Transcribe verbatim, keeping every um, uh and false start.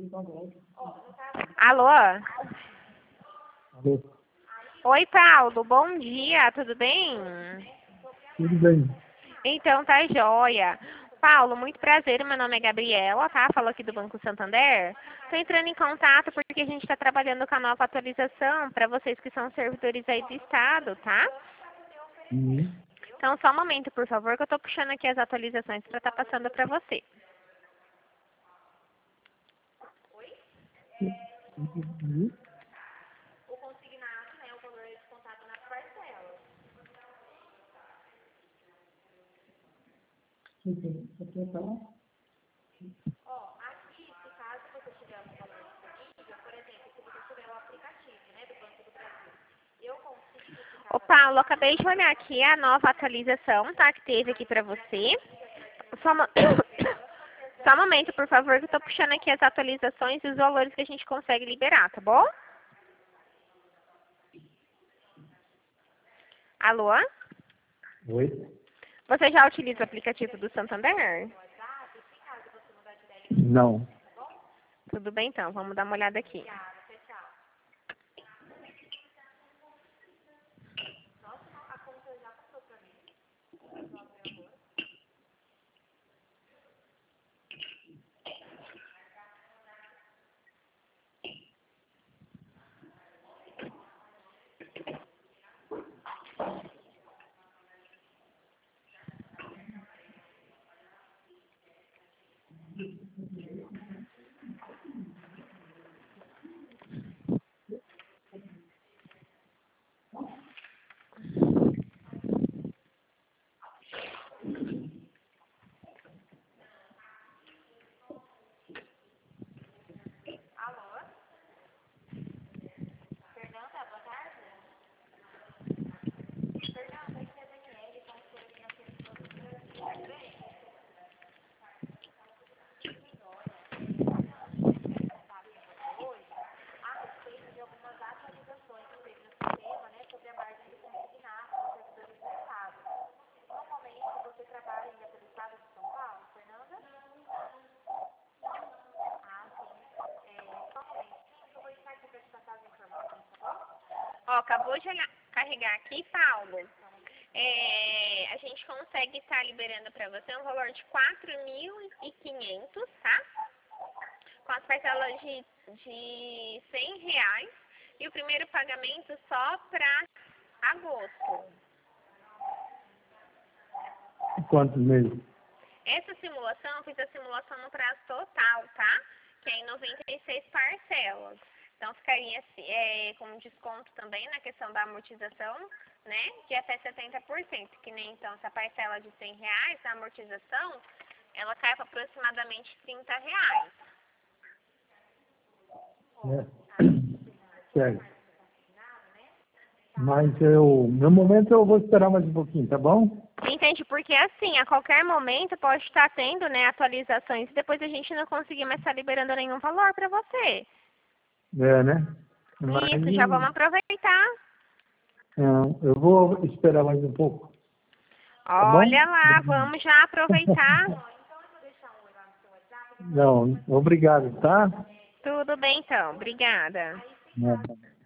Alô? Alô? Oi, Paulo. Bom dia. Tudo bem? Tudo bem. Então, tá joia. Paulo, muito prazer. Meu nome é Gabriela, tá? Falo aqui do Banco Santander. Tô entrando em contato porque a gente está trabalhando com a nova atualização para vocês que são servidores aí do Estado, tá? Uhum. Então, só um momento, por favor, que eu tô puxando aqui as atualizações para estar passando para você. Uhum. O consignado, né, o valor é descontado nas parcelas. Ó, aqui, se caso você tiver um valor disponível, por exemplo, se você tiver o aplicativo, né, do Banco do Brasil, eu consigo ficar... Ô, Paulo, acabei de olhar aqui a nova atualização, tá, que teve aqui pra você. Só, uma... Só um momento, por favor, que eu tô puxando aqui as atualizações e os valores que a gente consegue liberar, tá bom? Alô? Oi? Você já utiliza o aplicativo do Santander? Não. Tudo bem, então. Vamos dar uma olhada aqui. Ó, acabou de olhar- carregar aqui, Paulo. É, a gente consegue estar liberando para você um valor de quatro mil e quinhentos, tá? Com as parcelas de, de cem reais e o primeiro pagamento só para agosto. Quantos meses? Essa simulação, eu fiz a simulação no prazo total, tá? Que é em noventa e seis parcelas. Então, ficaria é, com desconto também na questão da amortização, né? De até setenta por cento. Que nem, então, essa parcela de cem reais, a amortização, ela cai para aproximadamente trinta reais. É. Certo. Mas eu, no momento eu vou esperar mais um pouquinho, tá bom? Entende? Porque assim, a qualquer momento pode estar tendo, né, atualizações e depois a gente não conseguir mais estar liberando nenhum valor para você. É, né? Mas Isso, já vamos aproveitar. não, eu vou esperar mais um pouco, tá Olha bom? lá, vamos já aproveitar. Não, obrigado, tá? Tudo bem então, obrigada. Nada.